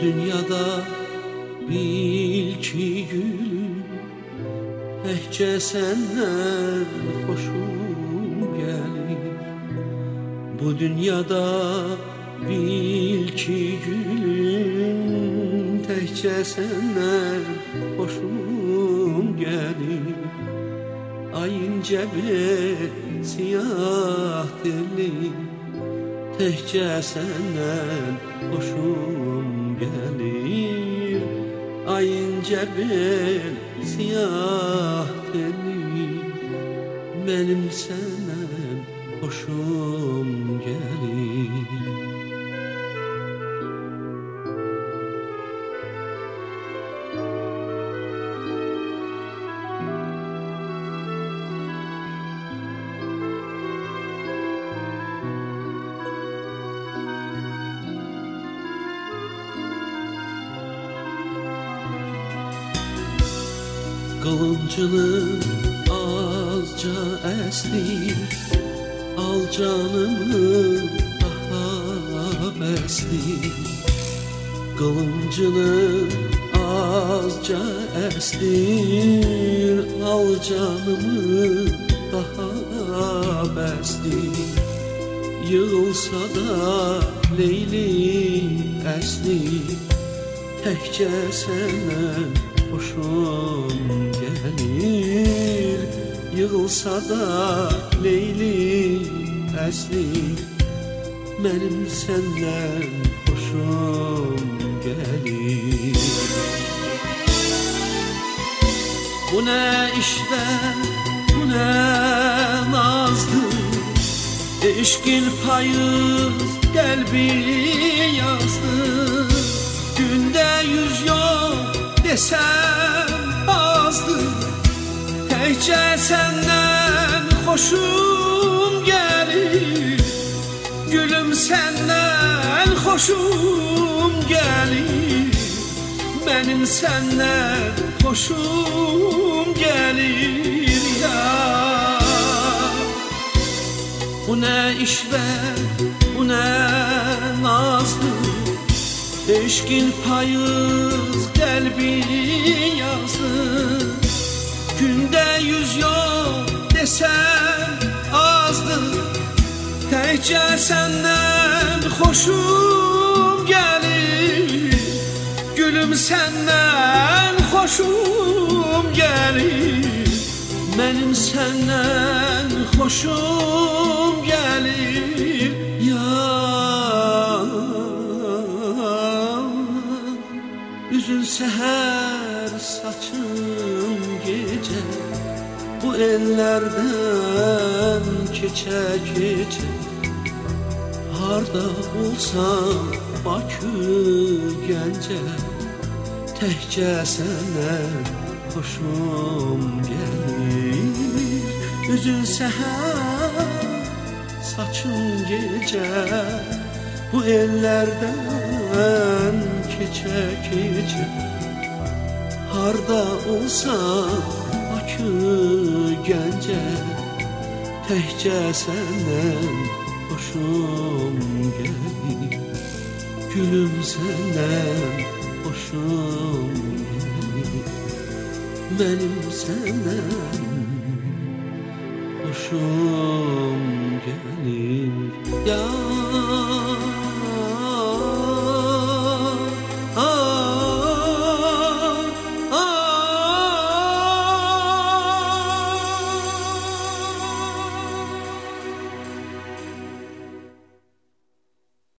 dünyada bil ki gülüm, təkcə səndən xoşum gəlir. Bu dünyada bil ki gülüm, təkcə səndən xoşum gəlir. Ay incə bir siyah dilim, təkcə səndən xoşum gəlir. Ay incə bir siyah dilim, mənim səndən xoşum gəlir. Qılıncını azca əsdir, al canımı daha bəsdir. Qılıncını azca əsdir, al canımı daha bəsdir. Yığılsa da leyli əslir, təkcə səndən xoşum gəlir. Yığılsa da leyli əslir, mənim səndən xoşum gəlir. Bu nə işlər, bu nə nazdır, eşqin payız qəlbi yazdı. Gündə 100 yol desəm azdır, təkcə səndən xoşum gəlir. Gülüm səndən xoşum gəlir, mənim səndən xoşum gəlir ya. Bu nə işvər, bu nə nazdır, eşqin payız qəlbi yazdı. Gündə 100 yol desəm azdır, təkcə səndən xoşum gəlir. Gülüm səndən xoşum gəlir, mənim səndən xoşum gəlir ya. Üzün səhər, saçın gecə, bu ellərdən keçə-keçə. Harda olsam Bakı, Gəncə, təkcə səndən xoşum gəlir. Üzün səhər, saçın gecə, bu ellərdən keçə-keçə. Harda olsam Bakı, Gəncə, təkcə səndən xoşum gəlir. Gülüm səndən xoşum gəlir, mənim səndən xoşum gəlir ya.